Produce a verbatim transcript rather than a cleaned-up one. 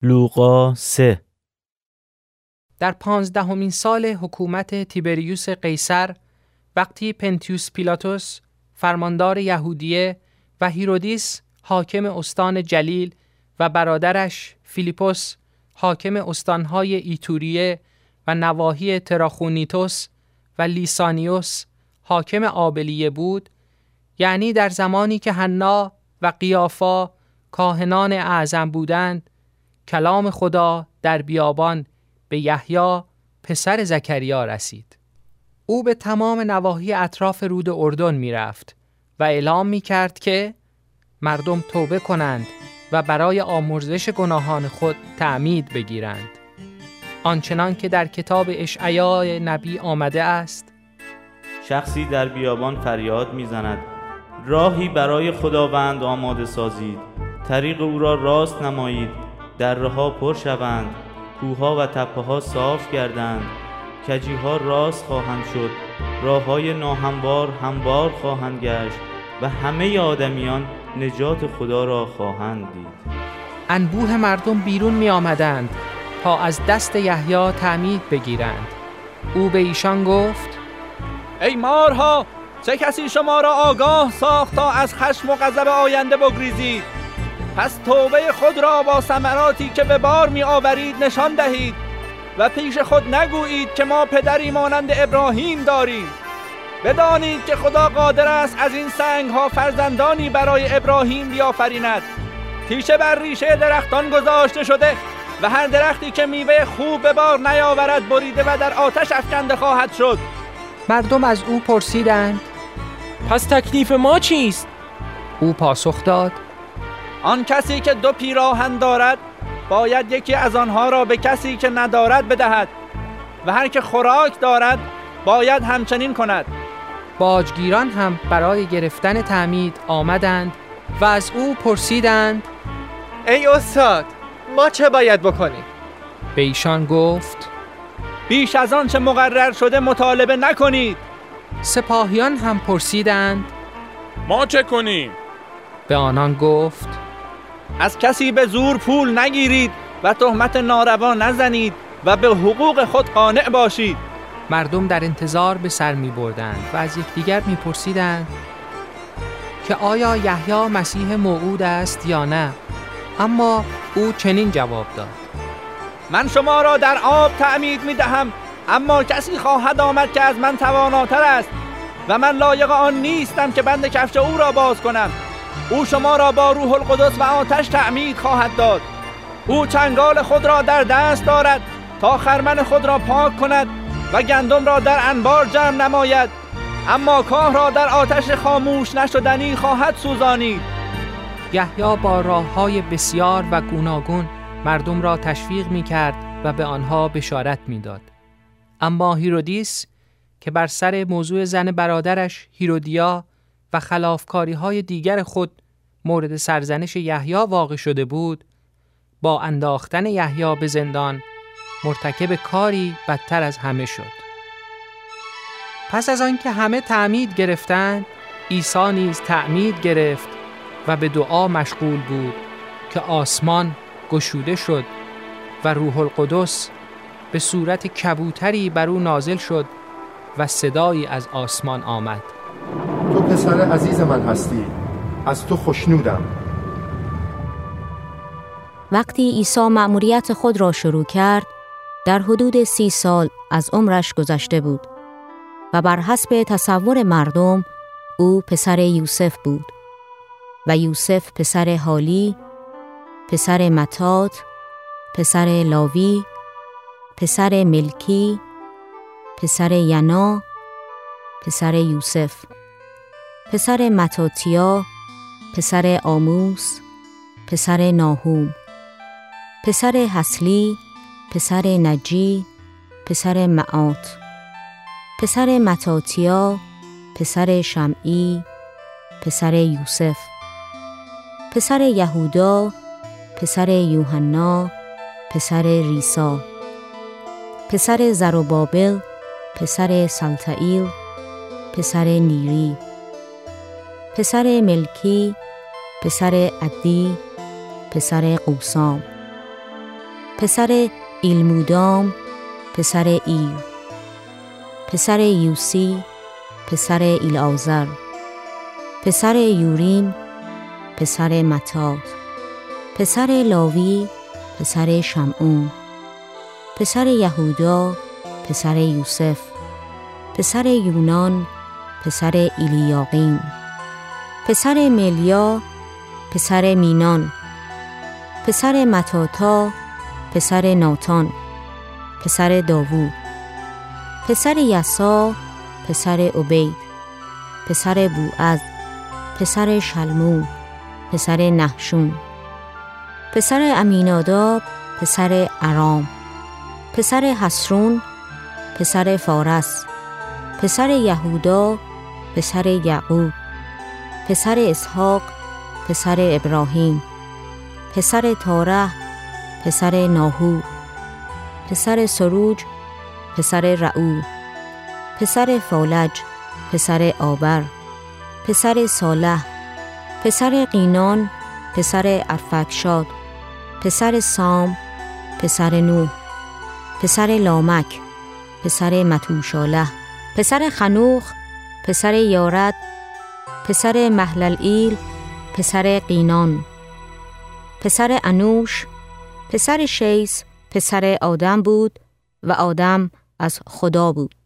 لوقا سه. در پانزدهمین سال حکومت تیبریوس قیصر، وقتی پنتیوس پیلاتوس فرماندار یهودیه و هیرودیس حاکم استان جلیل و برادرش فیلیپوس حاکم استانهای ایتوریه و نواحی تراخونیتوس و لیسانیوس حاکم آبلیه بود، یعنی در زمانی که حنا و قیافا کاهنان اعظم بودند، کلام خدا در بیابان به یحیی پسر زکریا رسید. او به تمام نواحی اطراف رود اردن می رفت و اعلام می کرد که مردم توبه کنند و برای آمرزش گناهان خود تعمید بگیرند، آنچنان که در کتاب اشعیا نبی آمده است: شخصی در بیابان فریاد می‌زند راهی برای خداوند آماده سازید، طریق او را راست نمایید، دره‌ها پر شوند، کوه‌ها و تپه‌ها صاف گردند، کجی‌ها راست خواهند شد، راه‌های ناهموار هموار خواهند گشت و همه آدمیان نجات خدا را خواهند دید. انبوه مردم بیرون می آمدند تا از دست یحیی تعمید بگیرند. او به ایشان گفت: ای مارها، چه کسی شما را آگاه ساخت تا از خشم و غضب آینده بگریزید؟ پس توبه خود را با ثمراتی که به بار می آورید نشان دهید و پیش خود نگویید که ما پدری مانند ابراهیم داریم. بدانید که خدا قادر است از این سنگ ها فرزندانی برای ابراهیم بیافریند. تیشه بر ریشه درختان گذاشته شده و هر درختی که میوه خوب به بار نیاورد بریده و در آتش افکنده خواهد شد. مردم از او پرسیدند: پس تکلیف ما چیست؟ او پاسخ داد: آن کسی که دو پیراهن دارد باید یکی از آنها را به کسی که ندارد بدهد و هر که خوراک دارد باید همچنین کند. باجگیران هم برای گرفتن تعمید آمدند و از او پرسیدند: ای استاد، ما چه باید بکنیم؟ به ایشان گفت: بیش از آن چه مقرر شده مطالبه نکنید. سپاهیان هم پرسیدند: ما چه کنیم؟ به آنان گفت: از کسی به زور پول نگیرید و تهمت ناروا نزنید و به حقوق خود قانع باشید. مردم در انتظار به سر می بردند و از یکدیگر می پرسیدند که آیا یحیی مسیح موعود است یا نه. اما او چنین جواب داد: من شما را در آب تعمید می دهم، اما کسی خواهد آمد که از من تواناتر است و من لایق آن نیستم که بند کفش او را باز کنم. او شما را با روح القدس و آتش تعمید خواهد داد. او چنگال خود را در دست دارد تا خرمن خود را پاک کند و گندم را در انبار جمع نماید، اما کاه را در آتش خاموش نشدنی خواهد سوزانید. یحیی با راه‌های بسیار و گوناگون مردم را تشویق می‌کرد و به آنها بشارت می‌داد. اما هیرودیس که بر سر موضوع زن برادرش هیرودیا و خلافکاری‌های دیگر خود مورد سرزنش یحیی واقع شده بود، با انداختن یحیی به زندان مرتکب کاری بدتر از همه شد. پس از آن که همه تعمید گرفتند، عیسی نیز تعمید گرفت و به دعا مشغول بود که آسمان گشوده شد و روح القدس به صورت کبوتری بر او نازل شد و صدایی از آسمان آمد: تو پسر عزیز من هستی، از تو خوشنودم. وقتی عیسی مأموریت خود را شروع کرد، در حدود سی سال از عمرش گذشته بود و بر حسب تصور مردم او پسر یوسف بود و یوسف پسر حالی، پسر متات، پسر لاوی، پسر ملکی، پسر ینا، پسر یوسف، پسر متاتیا، پسر آموس، پسر ناهوم، پسر حسلی، پسر نجی، پسر معات، پسر متاتیا، پسر شمعی، پسر یوسف، پسر یهودا، پسر یوحنا، پسر ریسا، پسر زروبابل، پسر سلطائیل، پسر نیری، پسر ملکی، پسر عدی، پسر قوسام، پسر ایلمودام، پسر ایر، پسر یوسی، پسر ایلعازر، پسر یوریم، پسر متات، پسر لاوی، پسر شمعون، پسر یهودا، پسر یوسف، پسر یونان، پسر ایلیاقیم، پسر ملیا، پسر مینان، پسر متاتا، پسر ناتان، پسر داوود، پسر یسا، پسر عبید، پسر بوعز، پسر شلمون، پسر نحشون، پسر امیناداب، پسر ارام، پسر حسرون، پسر فارس، پسر یهودا، پسر یعقوب، پسر اسحاق، پسر ابراهیم، پسر تارح، پسر ناهو، پسر سروج، پسر رعو، پسر فالج، پسر آبر، پسر صالح، پسر قینان، پسر ارفکشاد، پسر سام، پسر نوح، پسر لامک، پسر متوشاله، پسر خنوخ، پسر یارد، پسر مهللئیل، پسر قینان، پسر انوش، پسر شیس، پسر آدم بود و آدم از خدا بود.